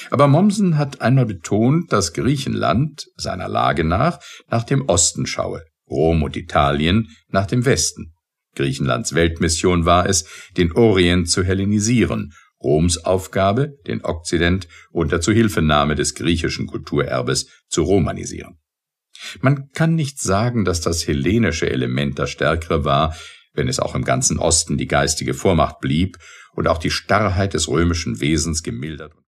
Aber Mommsen hat einmal betont, dass Griechenland seiner Lage nach dem Osten schaue, Rom und Italien nach dem Westen. Griechenlands Weltmission war es, den Orient zu hellenisieren, Roms Aufgabe, den Okzident unter Zuhilfenahme des griechischen Kulturerbes zu romanisieren. Man kann nicht sagen, dass das hellenische Element das stärkere war, wenn es auch im ganzen Osten die geistige Vormacht blieb und auch die Starrheit des römischen Wesens gemildert